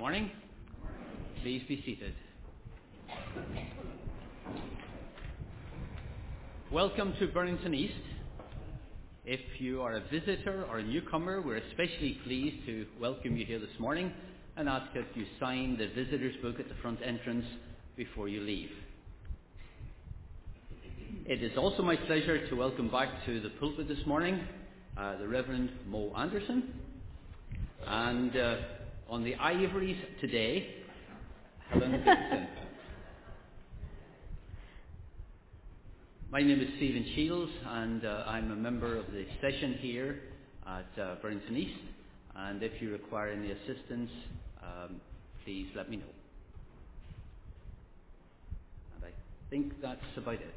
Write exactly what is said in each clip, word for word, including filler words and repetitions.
morning. Please be seated. Welcome to Burrington East. If you are a visitor or a newcomer, we're especially pleased to welcome you here this morning and ask that you sign the visitor's book at the front entrance before you leave. It is also my pleasure to welcome back to the pulpit this morning uh, the Reverend Mo Anderson, and uh, on the ivories today, Helen Dixon. My name is Stephen Shields, and uh, I'm a member of the session here at uh, Burrington East, and if you require any assistance, um, please let me know. And I think that's about it.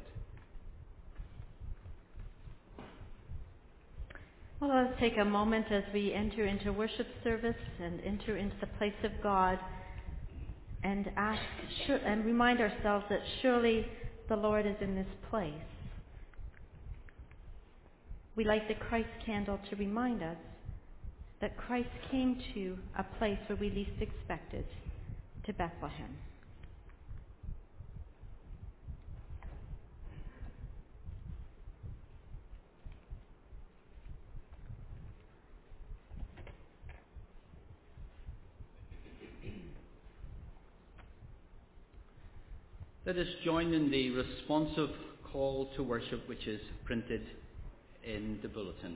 Well, let's take a moment as we enter into worship service and enter into the place of God and ask and remind ourselves that surely the Lord is in this place. We light the Christ candle to remind us that Christ came to a place where we least expected, to Bethlehem. Let us join in the responsive call to worship which is printed in the bulletin.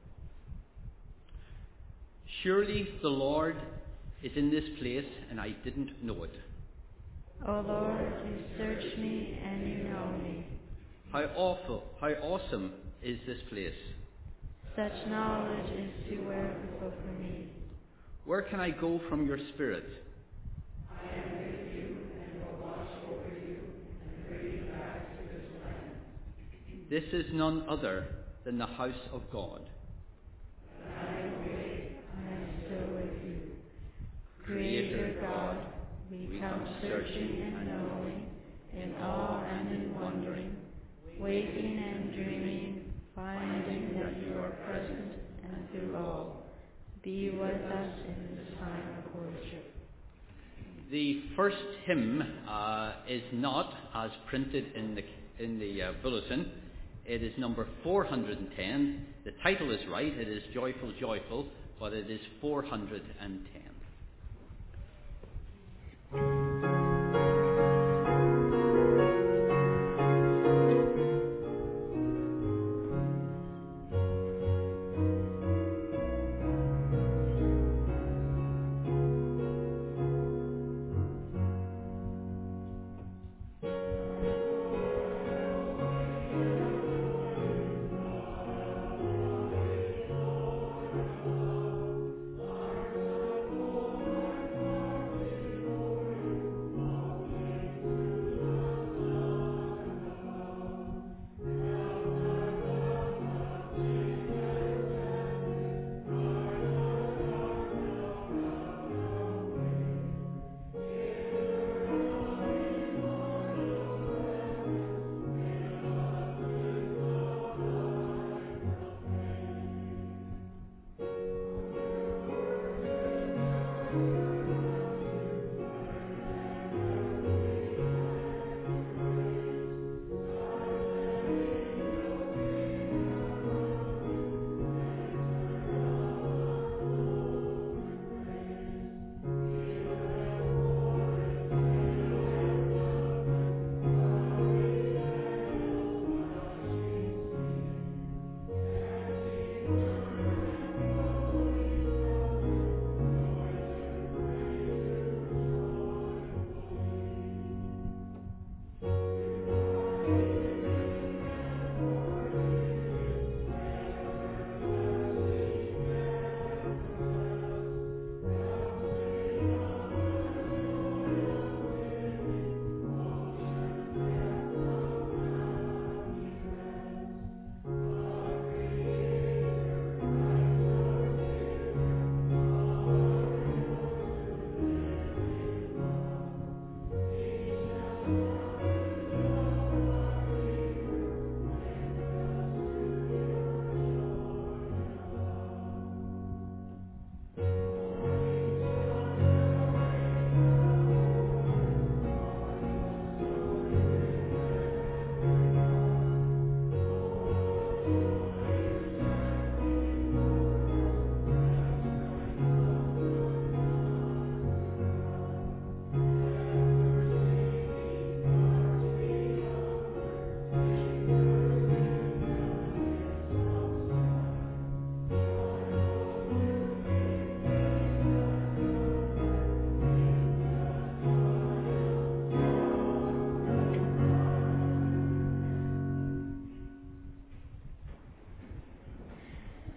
Surely the Lord is in this place and I didn't know it. O Lord, you search me and you know me. How awful, how awesome is this place. Such knowledge is too wonderful for me. Where can I go from your spirit? I am with you and will watch over you and bring you back to this land. This is none other than the house of God. I await, I am still with you. Creator God, we come searching and knowing, in awe and in wondering, waking and dreaming, finding that you are present and through all. Be with us in this time of worship. The first hymn uh, is not as printed in the in the uh, bulletin. It is number four hundred ten. The title is right. It is Joyful, Joyful, but it is four hundred ten. Lord,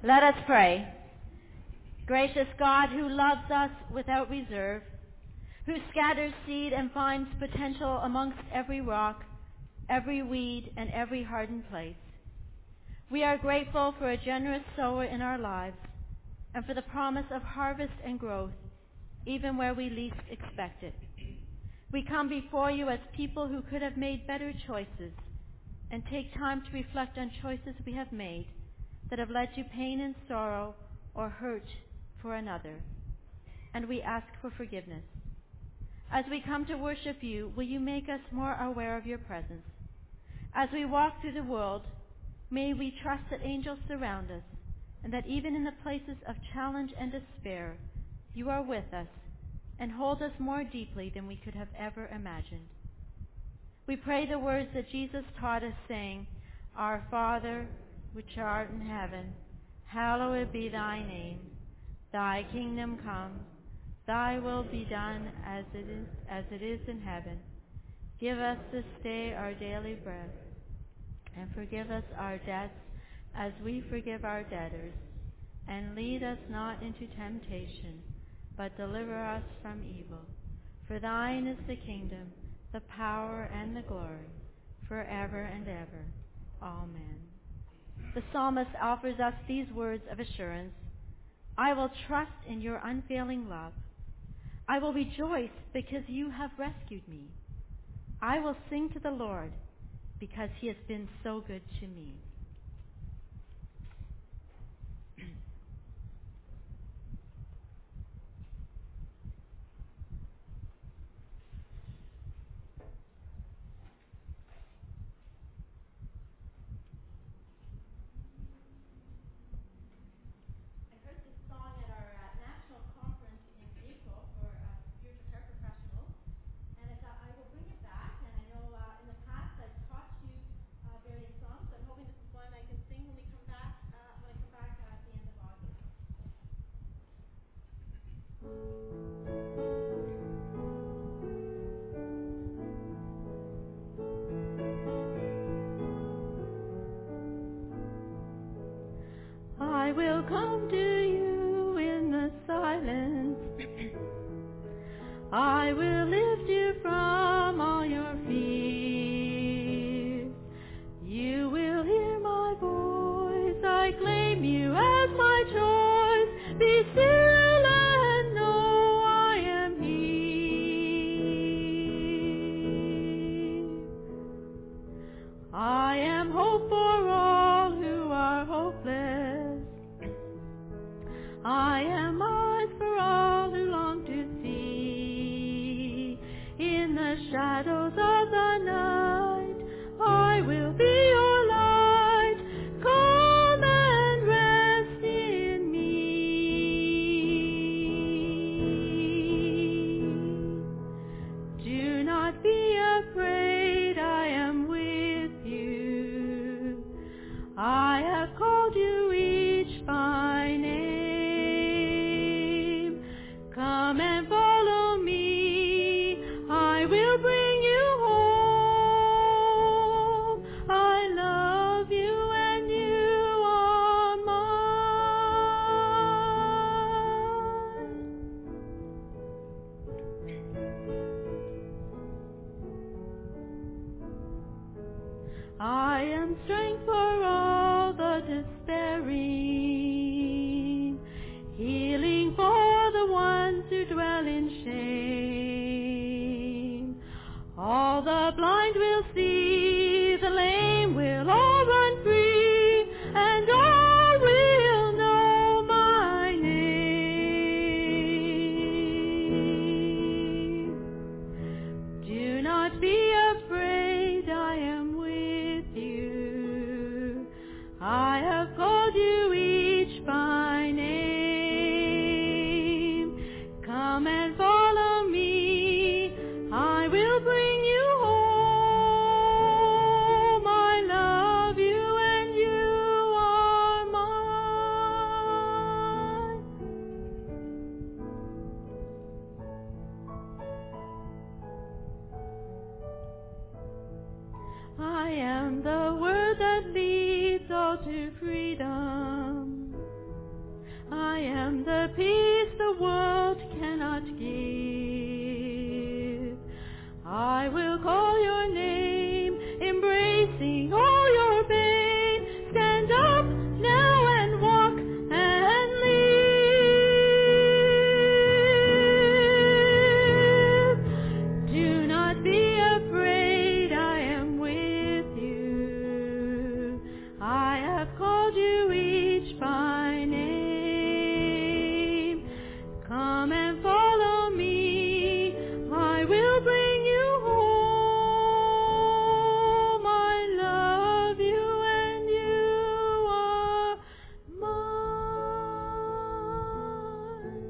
Let us pray. Gracious God, who loves us without reserve, who scatters seed and finds potential amongst every rock, every weed, and every hardened place, we are grateful for a generous sower in our lives and for the promise of harvest and growth, even where we least expect it. We come before you as people who could have made better choices and take time to reflect on choices we have made that have led to pain and sorrow or hurt for another. And we ask for forgiveness. As we come to worship you, will you make us more aware of your presence? As we walk through the world, may we trust that angels surround us and that even in the places of challenge and despair, you are with us and hold us more deeply than we could have ever imagined. We pray the words that Jesus taught us, saying, Our Father, which art in heaven, hallowed be thy name. Thy kingdom come, thy will be done as it is, as it is in heaven. Give us this day our daily bread, and forgive us our debts as we forgive our debtors. And lead us not into temptation, but deliver us from evil. For thine is the kingdom, the power, and the glory, forever and ever. Amen. The psalmist offers us these words of assurance. I will trust in your unfailing love. I will rejoice because you have rescued me. I will sing to the Lord because he has been so good to me. I will come to you in the silence. I will lift you from all your fears. You will hear my voice. I claim you as my choice. Be still and know I am here. I am hope for all who are hopeless. I am eyes for all who long to see. In the shadows of the night, I will be your light. Come and rest in me. Do not be afraid, I am with you. I have called you each by name. Come and follow me, I will bring you home. I love you and you are mine. I am strength for all the despairing, healing for the ones who dwell in shame. All the blind will see, the lame will all run free, and all will know my name. Do not be afraid, I am with you. I have called you each by name. Come and follow me, I will bring you home. I love you and you are mine. I am the word that leads all to freedom. world cannot give. I will call your name, embracing all your pain. Stand up now and walk and live. Do not be afraid, I am with you. I have called you each by name. Come and follow me, I will bring you home. I love you and you are mine.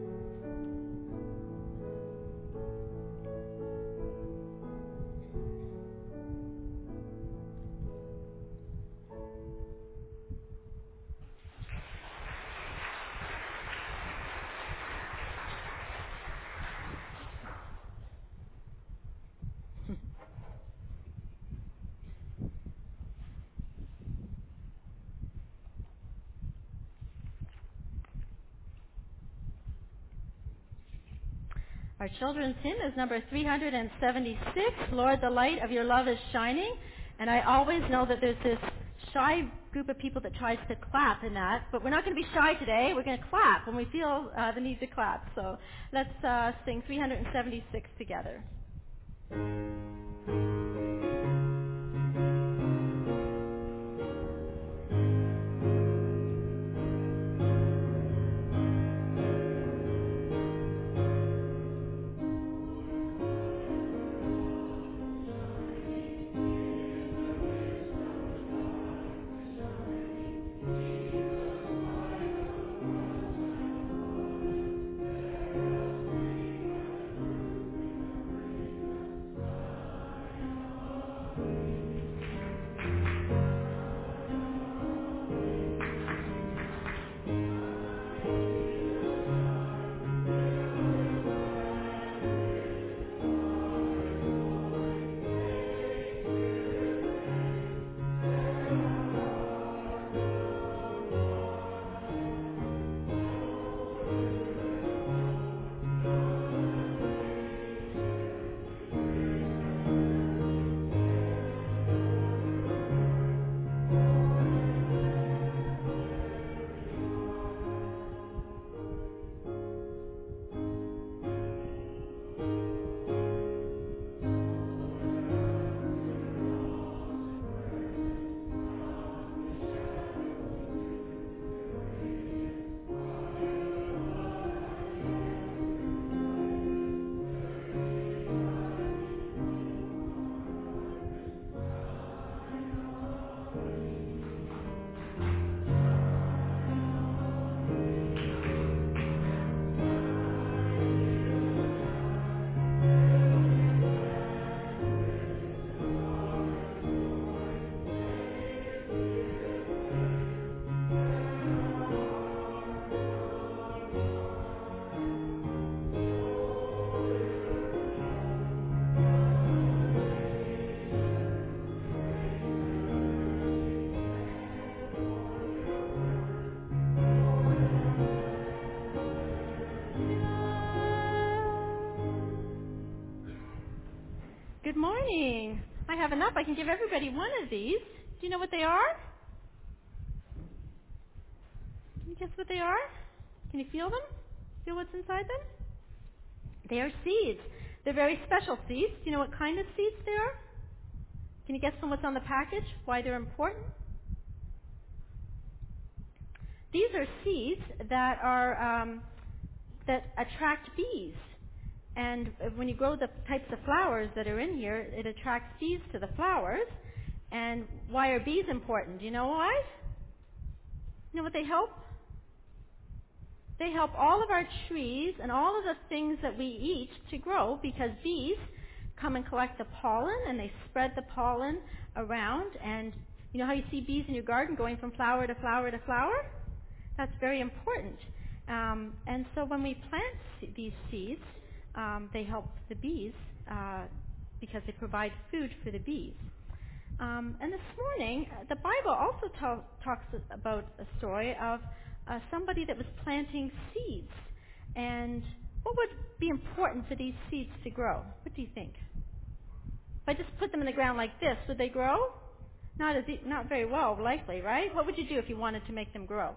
Our children's hymn is number three hundred seventy-six, Lord, the light of your love is shining. And I always know that there's this shy group of people that tries to clap in that, but we're not going to be shy today. We're going to clap when we feel uh, the need to clap. So let's uh, sing three hundred seventy-six together. Good morning. I have enough. I can give everybody one of these. Do you know what they are? Can you guess what they are? Can you feel them? Feel what's inside them? They are seeds. They're very special seeds. Do you know what kind of seeds they are? Can you guess from what's on the package why they're important? These are seeds that are um, that attract bees. And when you grow the types of flowers that are in here, it attracts bees to the flowers. And why are bees important? Do you know why? You know what they help? They help all of our trees and all of the things that we eat to grow, because bees come and collect the pollen and they spread the pollen around. And you know how you see bees in your garden going from flower to flower to flower? That's very important. Um, and so when we plant these seeds, um, they help the bees uh, because they provide food for the bees. Um, and this morning, the Bible also ta- talks about a story of uh, somebody that was planting seeds. And what would be important for these seeds to grow? What do you think? If I just put them in the ground like this, would they grow? Not as e- not very well, likely, right? What would you do if you wanted to make them grow?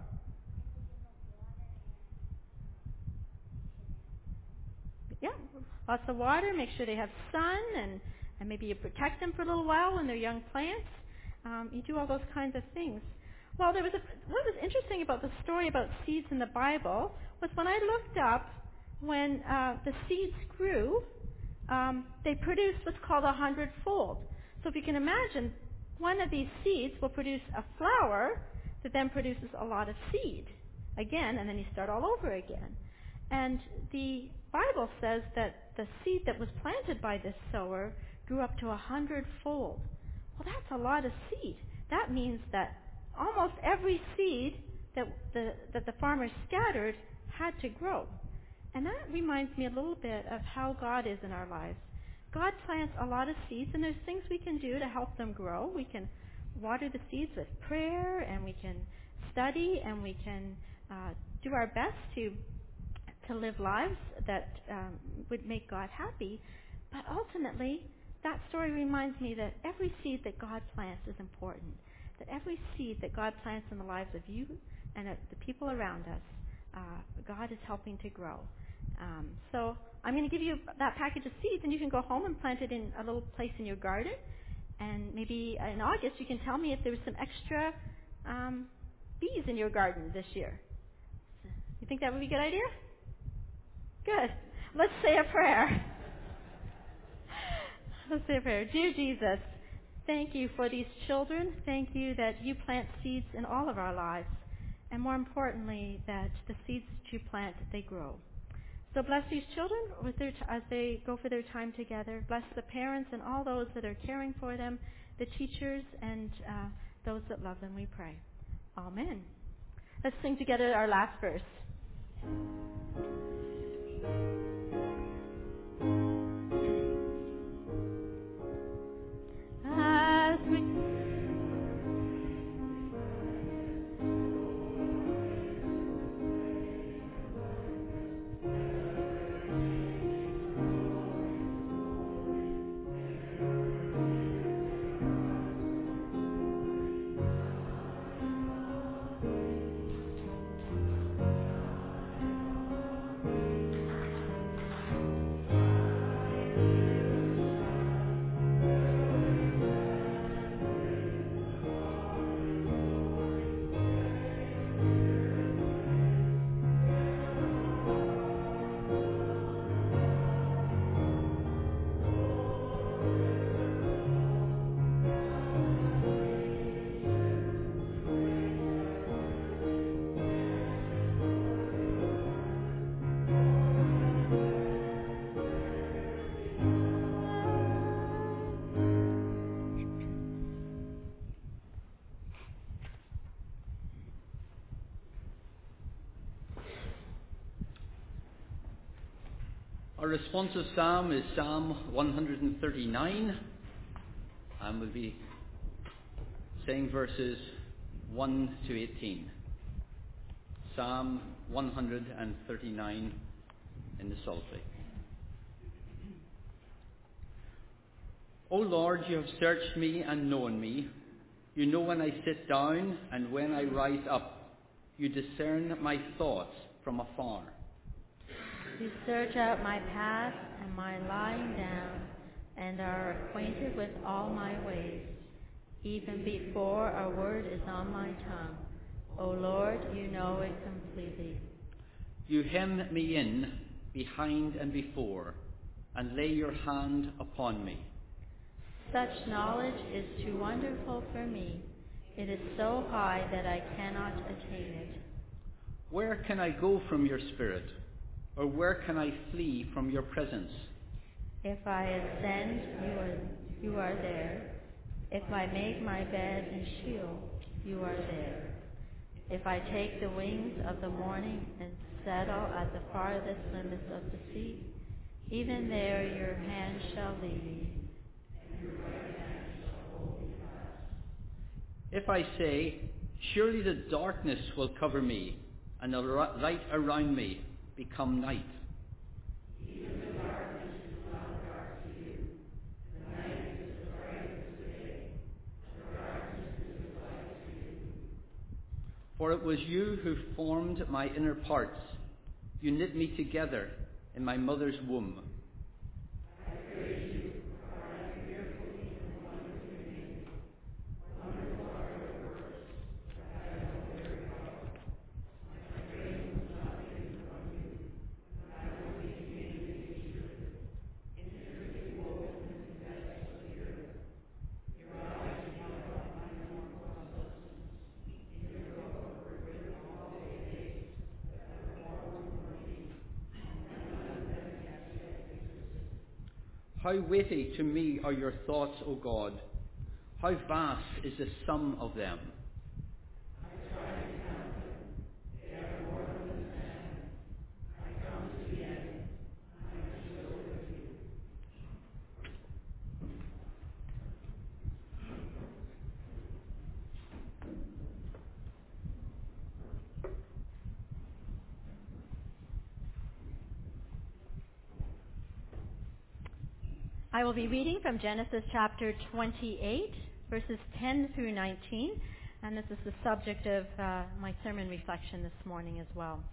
Yeah, lots of water. Make sure they have sun, and, and maybe you protect them for a little while when they're young plants. Um, you do all those kinds of things. Well, there was a, what was interesting about the story about seeds in the Bible was when I looked up when uh, the seeds grew, um, they produced what's called a hundredfold. So if you can imagine, one of these seeds will produce a flower that then produces a lot of seed again, and then you start all over again. And the Bible says that the seed that was planted by this sower grew up to a hundredfold. Well, that's a lot of seed. That means that almost every seed that the, that the farmer scattered had to grow. And that reminds me a little bit of how God is in our lives. God plants a lot of seeds, and there's things we can do to help them grow. We can water the seeds with prayer, and we can study, and we can uh, do our best to to live lives that um, would make God happy. But ultimately, that story reminds me that every seed that God plants is important. That every seed that God plants in the lives of you and of the people around us, uh, God is helping to grow. Um, so I'm going to give you that package of seeds, and you can go home and plant it in a little place in your garden. And maybe in August you can tell me if there was some extra um, bees in your garden this year. You think that would be a good idea? Good. Let's say a prayer. Let's say a prayer. Dear Jesus, thank you for these children. Thank you that you plant seeds in all of our lives. And more importantly, that the seeds that you plant, they grow. So bless these children with their t- as they go for their time together. Bless the parents and all those that are caring for them, the teachers, and uh, those that love them, we pray. Amen. Let's sing together our last verse. As we Our responsive psalm is Psalm one thirty-nine, and we'll be saying verses one to eighteen. Psalm one thirty-nine in the Psaltery. O Lord, you have searched me and known me. You know when I sit down and when I rise up. You discern my thoughts from afar. You search out my path and my lying down, and are acquainted with all my ways. Even before a word is on my tongue, O Lord, you know it completely. You hem me in behind and before, and lay your hand upon me. Such knowledge is too wonderful for me. It is so high that I cannot attain it. Where can I go from your spirit? Or where can I flee from your presence? If I ascend, you are, you are there. If I make my bed in Sheol, you are there. If I take the wings of the morning and settle at the farthest limits of the sea, even there your hand shall lead me. If I say, surely the darkness will cover me, and the light around me become night. Even the darkness is not dark to you. The night is as bright as the day. The darkness is as light to you. For it was you who formed my inner parts. You knit me together in my mother's womb. I praise you, for I am fearfully and wonderfully made. Wonderful are your works, for I am very well. My frame was not hidden from you, and I was beginning in the secret, intricately woven in the depths of the earth. Your eyes beheld my immortal substance. In your book were written all the days that were formed for me, and none of them has yet existed. How weighty to me are your thoughts, O God. How vast is the sum of them. I try to count them. They are more than the sand. I come to the end. I am still with you. I will be reading from Genesis chapter twenty-eight, verses ten through nineteen, and this is the subject of uh, my sermon reflection this morning as well.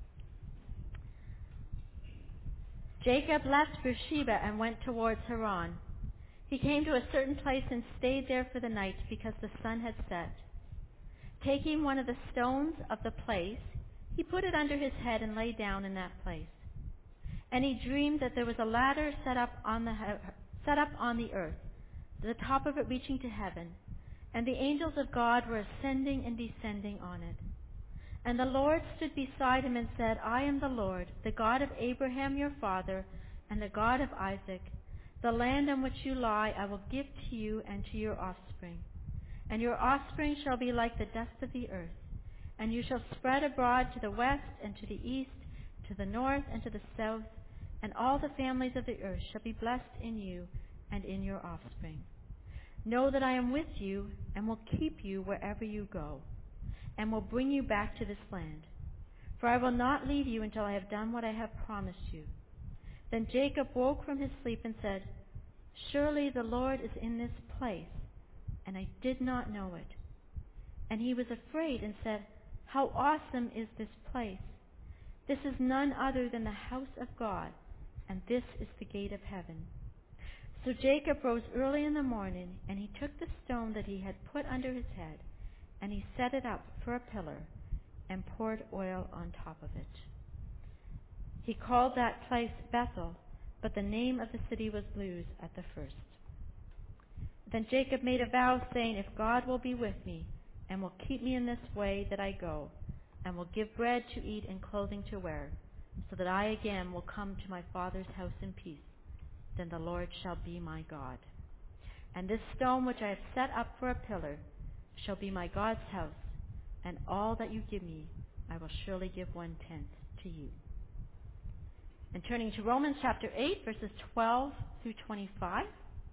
Jacob left Beersheba and went towards Haran. He came to a certain place and stayed there for the night because the sun had set. Taking one of the stones of the place, he put it under his head and lay down in that place. And he dreamed that there was a ladder set up on the he- set up on the earth, the top of it reaching to heaven, and the angels of God were ascending and descending on it. And the Lord stood beside him and said, I am the Lord, the God of Abraham your father, and the God of Isaac. The land on which you lie I will give to you and to your offspring. And your offspring shall be like the dust of the earth, and you shall spread abroad to the west and to the east, to the north and to the south, and all the families of the earth shall be blessed in you and in your offspring. Know that I am with you and will keep you wherever you go, and will bring you back to this land. For I will not leave you until I have done what I have promised you. Then Jacob woke from his sleep and said, Surely the Lord is in this place, and I did not know it. And he was afraid and said, How awesome is this place! This is none other than the house of God, and this is the gate of heaven. So Jacob rose early in the morning, and he took the stone that he had put under his head, and he set it up for a pillar, and poured oil on top of it. He called that place Bethel, but the name of the city was Luz at the first. Then Jacob made a vow, saying, If God will be with me, and will keep me in this way that I go, and will give bread to eat and clothing to wear, so that I again will come to my father's house in peace, then the Lord shall be my God. And this stone which I have set up for a pillar shall be my God's house, and all that you give me I will surely give one-tenth to you. And turning to Romans chapter eight, verses twelve through twenty-five.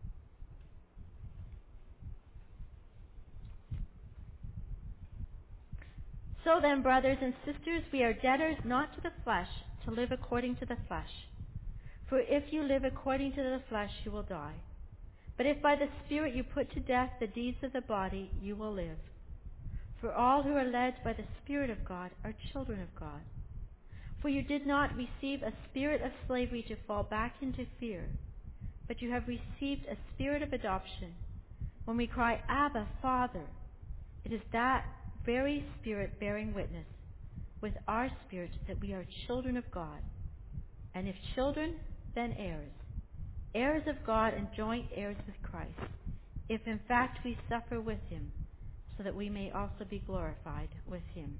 So then, brothers and sisters, we are debtors not to the flesh, to live according to the flesh. For if you live according to the flesh, you will die. But if by the Spirit you put to death the deeds of the body, you will live. For all who are led by the Spirit of God are children of God. For you did not receive a spirit of slavery to fall back into fear, but you have received a spirit of adoption. When we cry, Abba, Father, it is that very Spirit bearing witness with our spirit that we are children of God. And if children, then heirs, heirs of God and joint heirs with Christ, if in fact we suffer with him, so that we may also be glorified with him.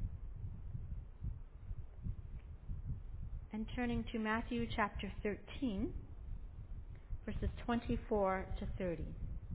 And turning to Matthew chapter thirteen, verses twenty-four to thirty.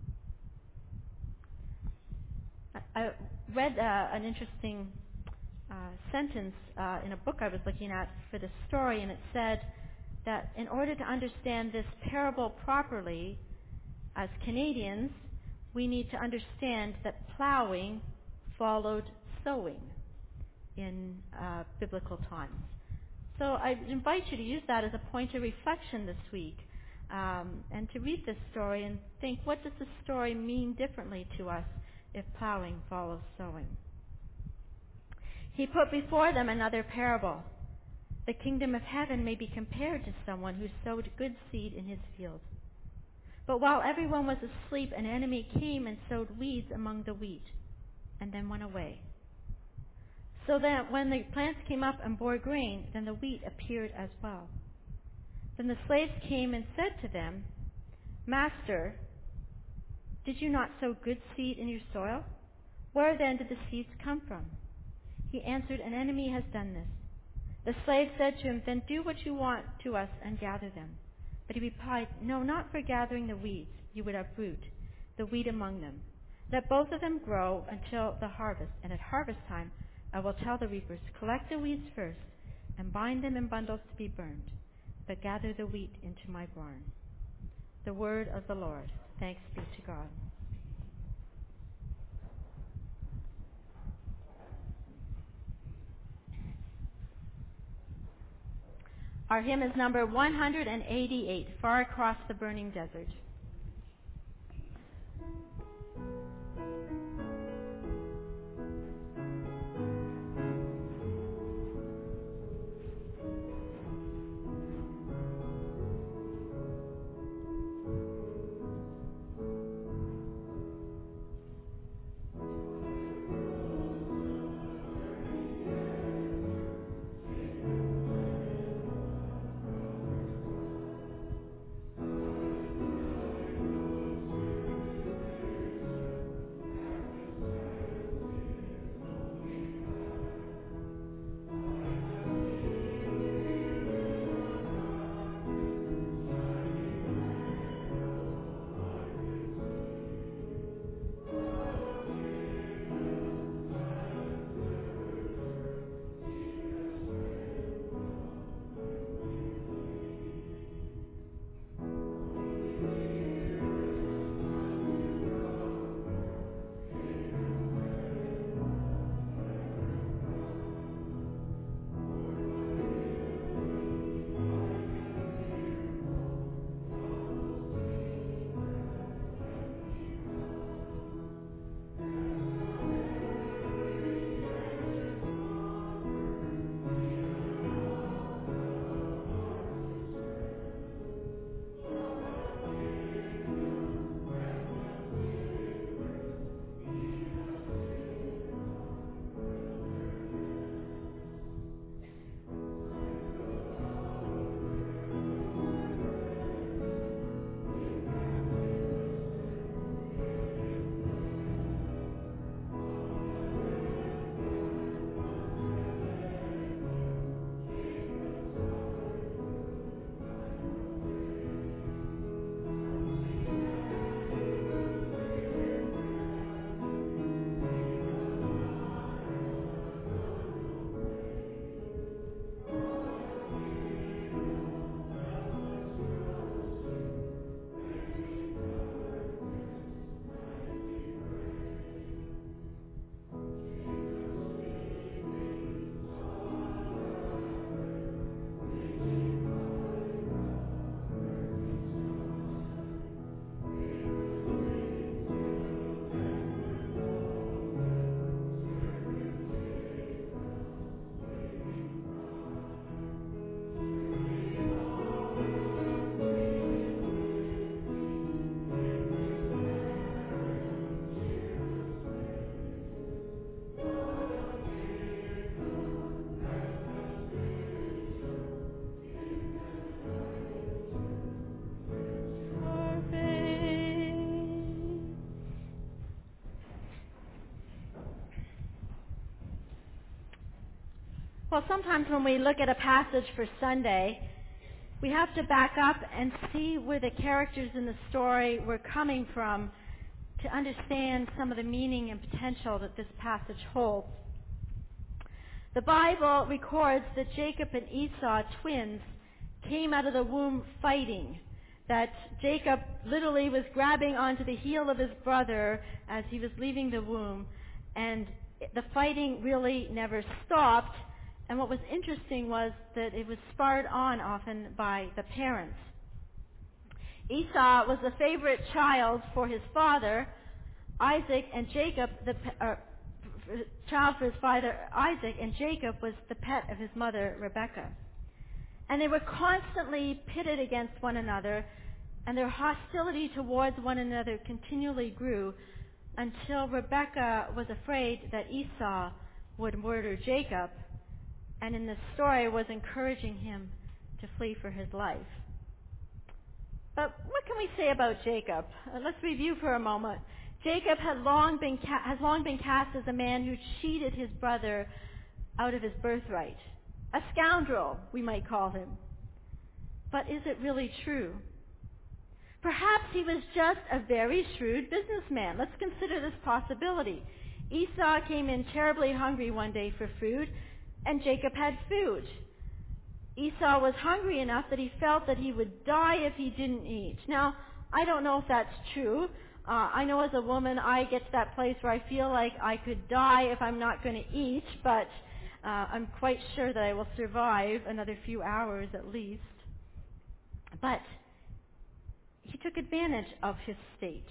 I read uh, an interesting uh, sentence uh, in a book I was looking at for this story, and it said that in order to understand this parable properly, as Canadians, we need to understand that plowing followed sowing in uh, biblical times. So I invite you to use that as a point of reflection this week, um, and to read this story and think, what does this story mean differently to us if plowing follows sowing? He put before them another parable. The kingdom of heaven may be compared to someone who sowed good seed in his field. But while everyone was asleep, an enemy came and sowed weeds among the wheat, and then went away. So that when the plants came up and bore grain, then the wheat appeared as well. Then the slaves came and said to them, Master, did you not sow good seed in your soil? Where then did the seeds come from? He answered, An enemy has done this. The slave said to him, Then do what you want to us and gather them. But he replied, No, not for gathering the weeds. You would uproot the wheat among them. Let both of them grow until the harvest, and at harvest time I will tell the reapers, Collect the weeds first, and bind them in bundles to be burned, but gather the wheat into my barn. The word of the Lord. Thanks be to God. Our hymn is number one hundred eighty-eight, Far Across the Burning Desert. Well, sometimes when we look at a passage for Sunday, we have to back up and see where the characters in the story were coming from to understand some of the meaning and potential that this passage holds. The Bible records that Jacob and Esau, twins, came out of the womb fighting, that Jacob literally was grabbing onto the heel of his brother as he was leaving the womb, and the fighting really never stopped And what was interesting was that it was spurred on often by the parents. Esau was the favorite child for his father, Isaac, and Jacob, the uh, child for his father, Isaac, and Jacob was the pet of his mother, Rebekah. And they were constantly pitted against one another, and their hostility towards one another continually grew until Rebekah was afraid that Esau would murder Jacob, and in the story was encouraging him to flee for his life. But what can we say about Jacob? Uh, let's review for a moment. Jacob had long been ca- has long been cast as a man who cheated his brother out of his birthright. A scoundrel, we might call him. But is it really true? Perhaps he was just a very shrewd businessman. Let's consider this possibility. Esau came in terribly hungry one day for food, and Jacob had food. Esau was hungry enough that he felt that he would die if he didn't eat. Now, I don't know if that's true. Uh, I know as a woman I get to that place where I feel like I could die if I'm not going to eat, but uh, I'm quite sure that I will survive another few hours at least. But he took advantage of his state.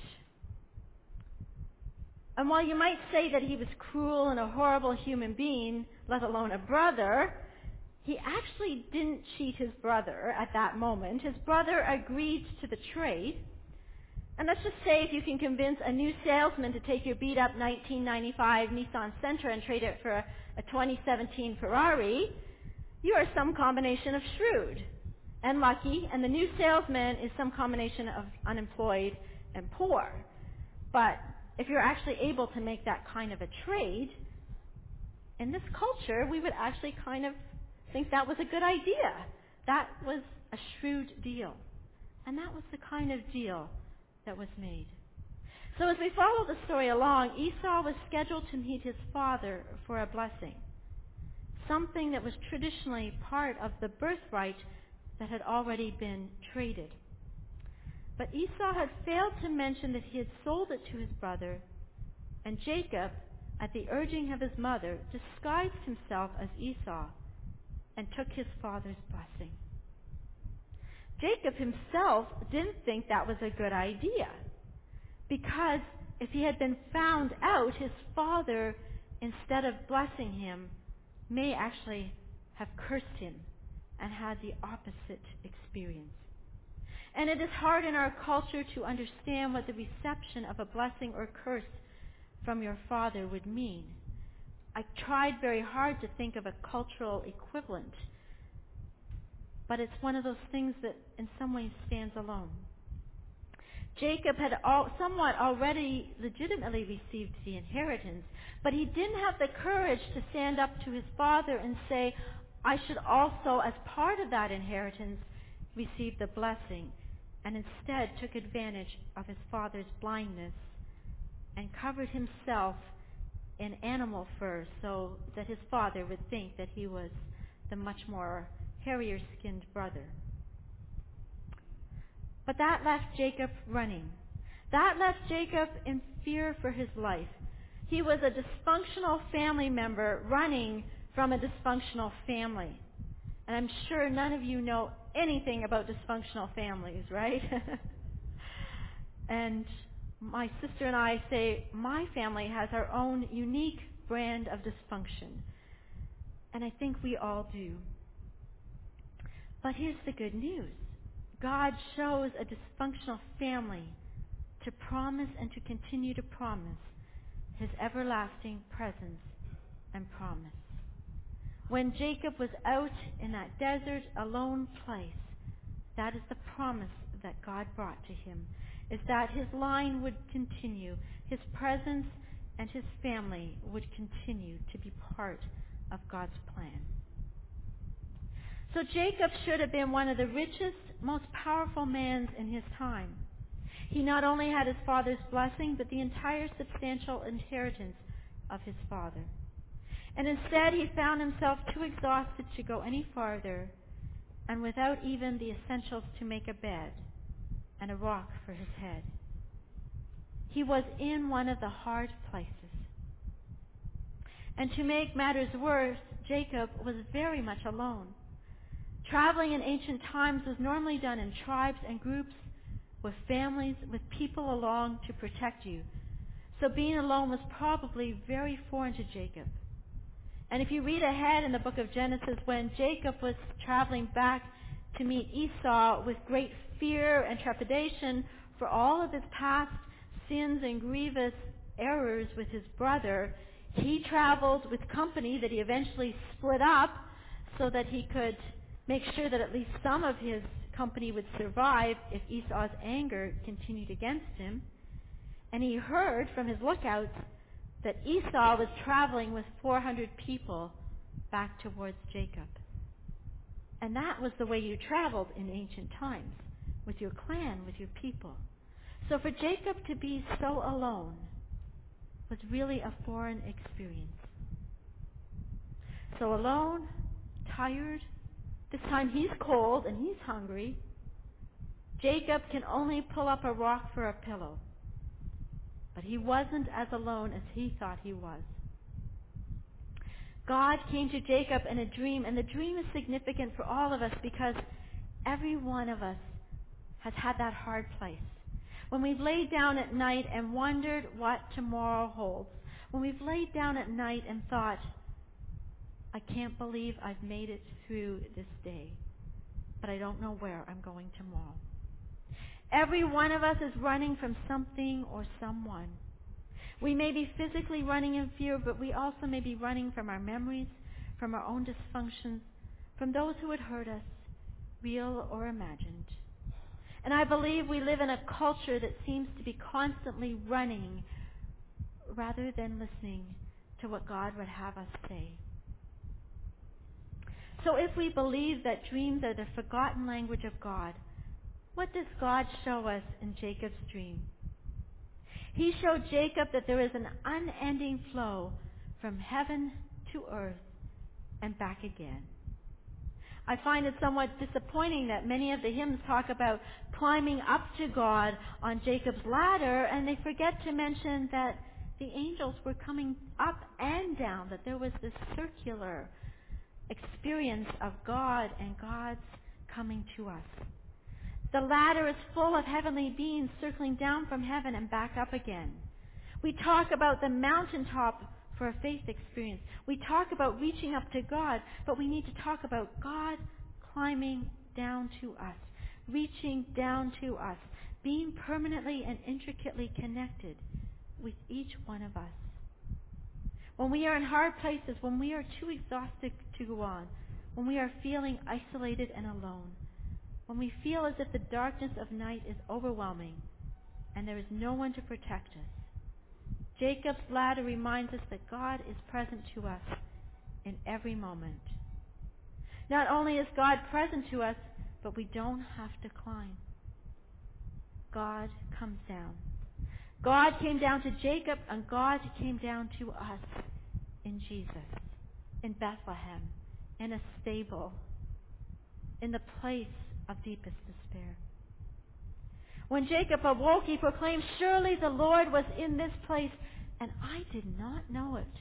And while you might say that he was cruel and a horrible human being, let alone a brother, he actually didn't cheat his brother at that moment. His brother agreed to the trade. And let's just say if you can convince a new salesman to take your beat-up nineteen ninety-five Nissan Sentra and trade it for a, a twenty seventeen Ferrari, you are some combination of shrewd and lucky, and the new salesman is some combination of unemployed and poor. But if you're actually able to make that kind of a trade, in this culture, we would actually kind of think that was a good idea. That was a shrewd deal. And that was the kind of deal that was made. So as we follow the story along, Esau was scheduled to meet his father for a blessing, something that was traditionally part of the birthright that had already been traded. But Esau had failed to mention that he had sold it to his brother, and Jacob, at the urging of his mother, disguised himself as Esau and took his father's blessing. Jacob himself didn't think that was a good idea, because if he had been found out, his father, instead of blessing him, may actually have cursed him and had the opposite experience. And it is hard in our culture to understand what the reception of a blessing or curse from your father would mean. I tried very hard to think of a cultural equivalent, but it's one of those things that in some ways stands alone. Jacob had all, somewhat already legitimately received the inheritance, but he didn't have the courage to stand up to his father and say, I should also, as part of that inheritance, receive the blessing, and instead took advantage of his father's blindness and covered himself in animal fur so that his father would think that he was the much more hairier-skinned brother. But that left Jacob running. That left Jacob in fear for his life. He was a dysfunctional family member running from a dysfunctional family. And I'm sure none of you know anything about dysfunctional families, right? And my sister and I say my family has our own unique brand of dysfunction. And I think we all do. But here's the good news. God shows a dysfunctional family to promise and to continue to promise his everlasting presence and promise. When Jacob was out in that desert, alone place, that is the promise that God brought to him, is that his line would continue, his presence and his family would continue to be part of God's plan. So Jacob should have been one of the richest, most powerful men in his time. He not only had his father's blessing, but the entire substantial inheritance of his father. And instead, he found himself too exhausted to go any farther, and without even the essentials to make a bed and a rock for his head. He was in one of the hard places. And to make matters worse, Jacob was very much alone. Traveling in ancient times was normally done in tribes and groups, with families, with people along to protect you. So being alone was probably very foreign to Jacob. And if you read ahead in the book of Genesis, when Jacob was traveling back to meet Esau with great fear and trepidation for all of his past sins and grievous errors with his brother, he traveled with company that he eventually split up so that he could make sure that at least some of his company would survive if Esau's anger continued against him. And he heard from his lookouts that Esau was traveling with four hundred people back towards Jacob. And that was the way you traveled in ancient times, with your clan, with your people. So for Jacob to be so alone was really a foreign experience. So alone, tired, this time he's cold and he's hungry. Jacob can only pull up a rock for a pillow. But he wasn't as alone as he thought he was. God came to Jacob in a dream, and the dream is significant for all of us because every one of us has had that hard place. When we've laid down at night and wondered what tomorrow holds. When we've laid down at night and thought, I can't believe I've made it through this day, but I don't know where I'm going tomorrow. Every one of us is running from something or someone. We may be physically running in fear, but we also may be running from our memories, from our own dysfunctions, from those who would hurt us, real or imagined. And I believe we live in a culture that seems to be constantly running rather than listening to what God would have us say. So if we believe that dreams are the forgotten language of God, what does God show us in Jacob's dream? He showed Jacob that there is an unending flow from heaven to earth and back again. I find it somewhat disappointing that many of the hymns talk about climbing up to God on Jacob's ladder, and they forget to mention that the angels were coming up and down, that there was this circular experience of God and God's coming to us. The ladder is full of heavenly beings circling down from heaven and back up again. We talk about the mountaintop for a faith experience. We talk about reaching up to God, but we need to talk about God climbing down to us, reaching down to us, being permanently and intricately connected with each one of us. When we are in hard places, when we are too exhausted to go on, when we are feeling isolated and alone, when we feel as if the darkness of night is overwhelming and there is no one to protect us, Jacob's ladder reminds us that God is present to us in every moment. Not only is God present to us, but we don't have to climb. God comes down. God came down to Jacob, and God came down to us in Jesus, in Bethlehem, in a stable, in the place of deepest despair. When Jacob awoke, he proclaimed, "Surely the Lord was in this place, and I did not know it."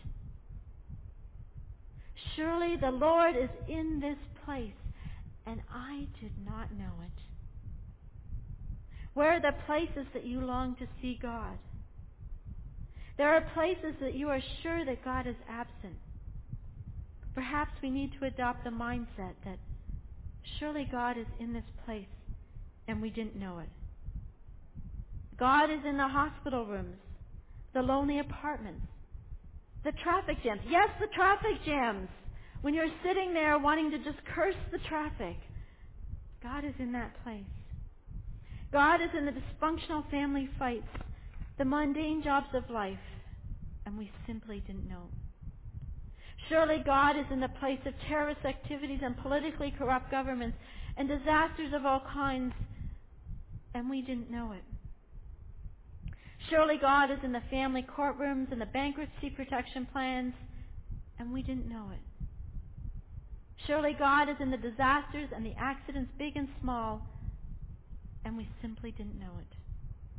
Surely the Lord is in this place, and I did not know it. Where are the places that you long to see God? There are places that you are sure that God is absent. Perhaps we need to adopt the mindset that surely God is in this place, and we didn't know it. God is in the hospital rooms, the lonely apartments, the traffic jams. Yes, the traffic jams. When you're sitting there wanting to just curse the traffic, God is in that place. God is in the dysfunctional family fights, the mundane jobs of life, and we simply didn't know. Surely God is in the place of terrorist activities and politically corrupt governments and disasters of all kinds, and we didn't know it. Surely God is in the family courtrooms and the bankruptcy protection plans, and we didn't know it. Surely God is in the disasters and the accidents, big and small, and we simply didn't know it.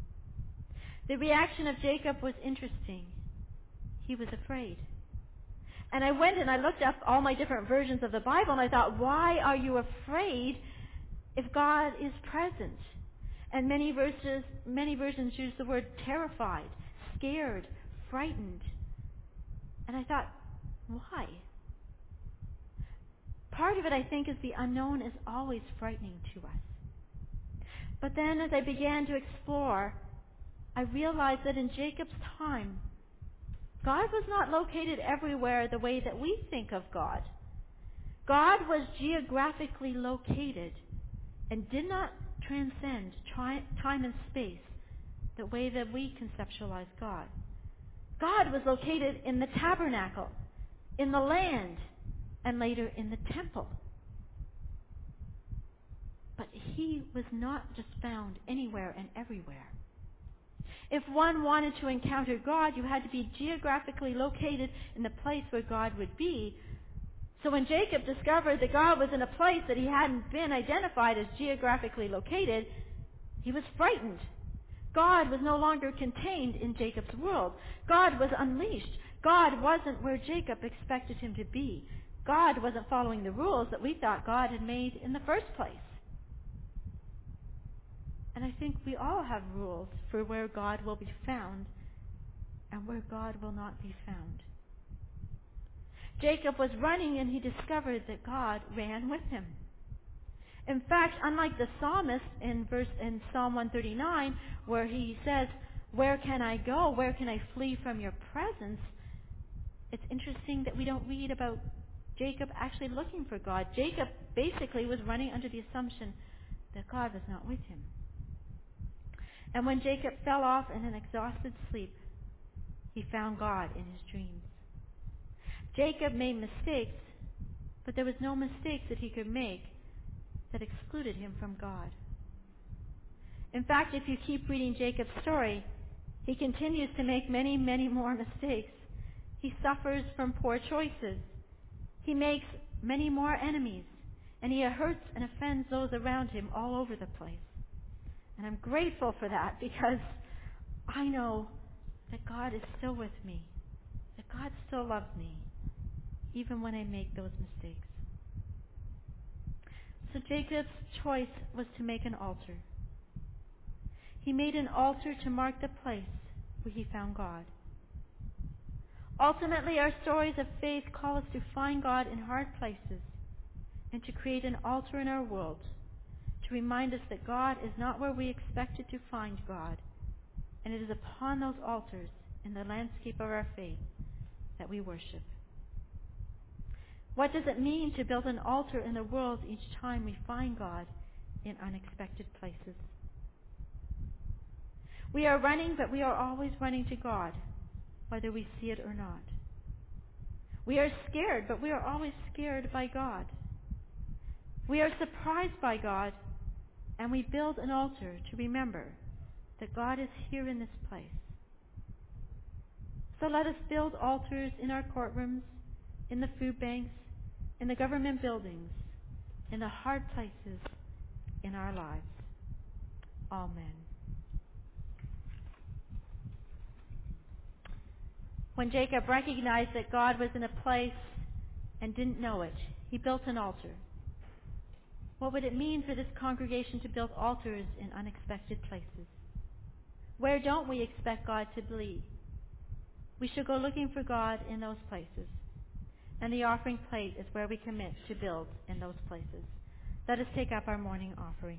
The reaction of Jacob was interesting. He was afraid. And I went and I looked up all my different versions of the Bible, and I thought, why are you afraid if God is present? And many verses, many versions use the word terrified, scared, frightened. And I thought, why? Part of it, I think, is the unknown is always frightening to us. But then as I began to explore, I realized that in Jacob's time, God was not located everywhere the way that we think of God. God was geographically located and did not transcend tri- time and space the way that we conceptualize God. God was located in the tabernacle, in the land, and later in the temple. But he was not just found anywhere and everywhere. If one wanted to encounter God, you had to be geographically located in the place where God would be. So when Jacob discovered that God was in a place that he hadn't been identified as geographically located, he was frightened. God was no longer contained in Jacob's world. God was unleashed. God wasn't where Jacob expected him to be. God wasn't following the rules that we thought God had made in the first place. And I think we all have rules for where God will be found and where God will not be found. Jacob was running and he discovered that God ran with him. In fact, unlike the psalmist in verse in Psalm one thirty-nine, where he says, "Where can I go? Where can I flee from your presence?" It's interesting that we don't read about Jacob actually looking for God. Jacob basically was running under the assumption that God was not with him. And when Jacob fell off in an exhausted sleep, he found God in his dreams. Jacob made mistakes, but there was no mistakes that he could make that excluded him from God. In fact, if you keep reading Jacob's story, he continues to make many, many more mistakes. He suffers from poor choices. He makes many more enemies, and he hurts and offends those around him all over the place. And I'm grateful for that because I know that God is still with me, that God still loves me, even when I make those mistakes. So Jacob's choice was to make an altar. He made an altar to mark the place where he found God. Ultimately, our stories of faith call us to find God in hard places and to create an altar in our world to remind us that God is not where we expected to find God, and it is upon those altars in the landscape of our faith that we worship. What does it mean to build an altar in the world each time we find God in unexpected places? We are running, but we are always running to God, whether we see it or not. We are scared, but we are always scared by God. We are surprised by God, and we build an altar to remember that God is here in this place. So let us build altars in our courtrooms, in the food banks, in the government buildings, in the hard places in our lives. Amen. When Jacob recognized that God was in a place and didn't know it, he built an altar. What would it mean for this congregation to build altars in unexpected places? Where don't we expect God to be? We should go looking for God in those places. And the offering plate is where we commit to build in those places. Let us take up our morning offering.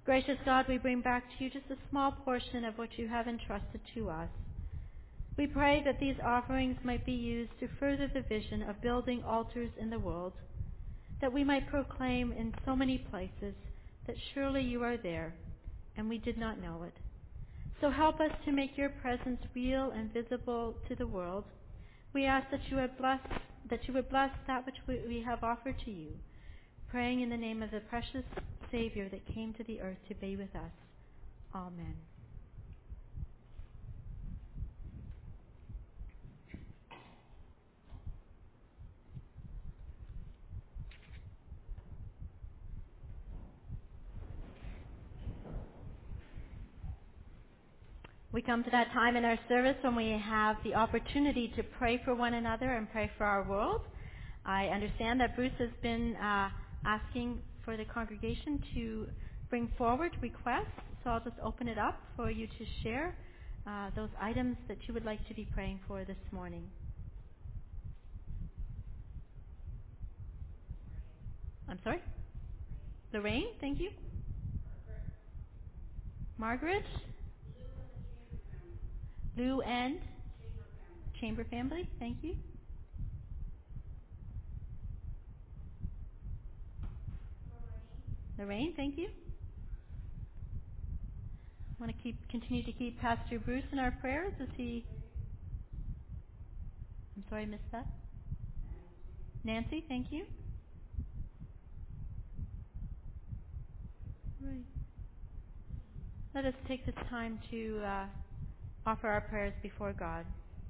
Gracious God, we bring back to you just a small portion of what you have entrusted to us. We pray that these offerings might be used to further the vision of building altars in the world, that we might proclaim in so many places that surely you are there, and we did not know it. So help us to make your presence real and visible to the world. We ask that you would bless, that you would bless that which we, we have offered to you, praying in the name of the precious Savior that came to the earth to be with us. Amen. We come to that time in our service when we have the opportunity to pray for one another and pray for our world. I understand that Bruce has been uh, asking for the congregation to bring forward requests, so I'll just open it up for you to share uh, those items that you would like to be praying for this morning. I'm sorry? Lorraine, thank you. Margaret? Lou and Chamber family, thank you. Lorraine, thank you. I want to keep continue to keep Pastor Bruce in our prayers as he. I'm sorry, I missed that. Nancy, thank you. Right. Let us take this time to uh, offer our prayers before God.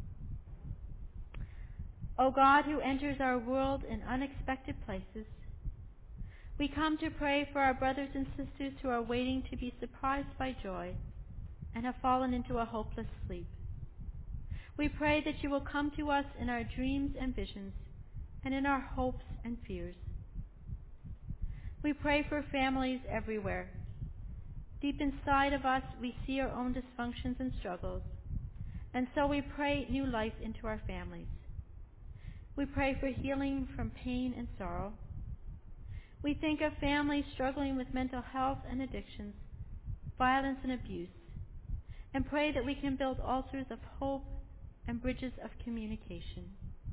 O God, who enters our world in unexpected places, we come to pray for our brothers and sisters who are waiting to be surprised by joy and have fallen into a hopeless sleep. We pray that you will come to us in our dreams and visions and in our hopes and fears. We pray for families everywhere. Deep inside of us, we see our own dysfunctions and struggles, and so we pray new life into our families. We pray for healing from pain and sorrow. We think of families struggling with mental health and addictions, violence and abuse, and pray that we can build altars of hope and bridges of communication.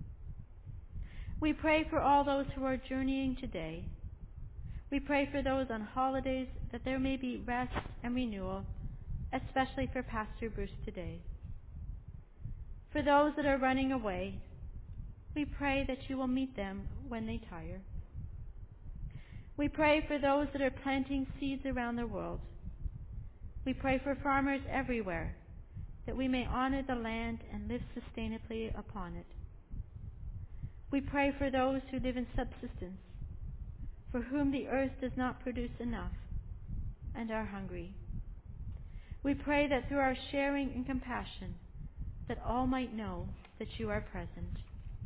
We pray for all those who are journeying today. We pray for those on holidays that there may be rest and renewal, especially for Pastor Bruce today. For those that are running away, we pray that you will meet them when they tire. We pray for those that are planting seeds around the world. We pray for farmers everywhere, that we may honor the land and live sustainably upon it. We pray for those who live in subsistence, for whom the earth does not produce enough and are hungry. We pray that through our sharing and compassion, that all might know that you are present.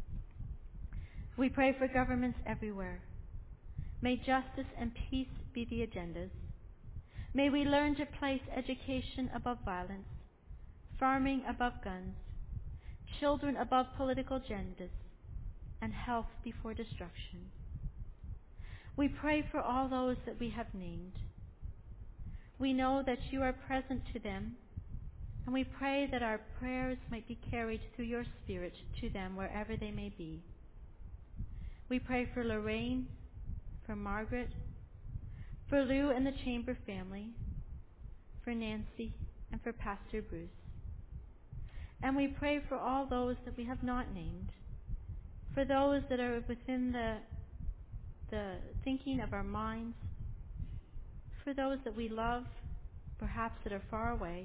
We pray for governments everywhere. May justice and peace be the agendas. May we learn to place education above violence, farming above guns, children above political agendas, and health before destruction. We pray for all those that we have named. We know that you are present to them, and we pray that our prayers might be carried through your Spirit to them wherever they may be. We pray for Lorraine, for Margaret, for Lou and the Chamber family, for Nancy, and for Pastor Bruce. And we pray for all those that we have not named, for those that are within the, the thinking of our minds, for those that we love, perhaps that are far away.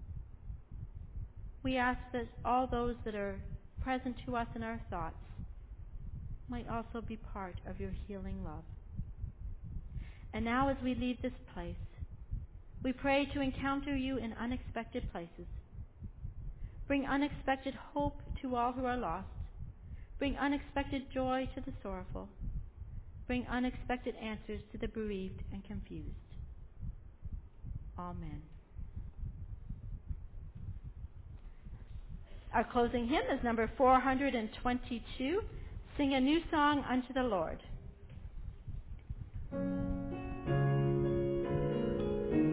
We ask that all those that are present to us in our thoughts might also be part of your healing love. And now as we leave this place, we pray to encounter you in unexpected places. Bring unexpected hope to all who are lost. Bring unexpected joy to the sorrowful. Bring unexpected answers to the bereaved and confused. Amen. Our closing hymn is number four hundred twenty-two, Sing a New Song unto the Lord.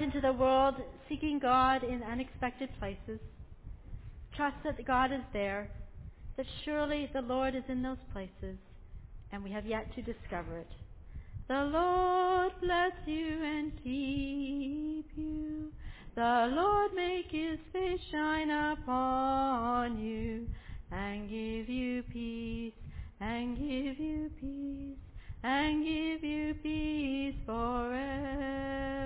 into the world seeking God in unexpected places. Trust that God is there, that surely the Lord is in those places, and we have yet to discover it. The Lord bless you and keep you. The Lord make his face shine upon you and give you peace, and give you peace, and give you peace forever.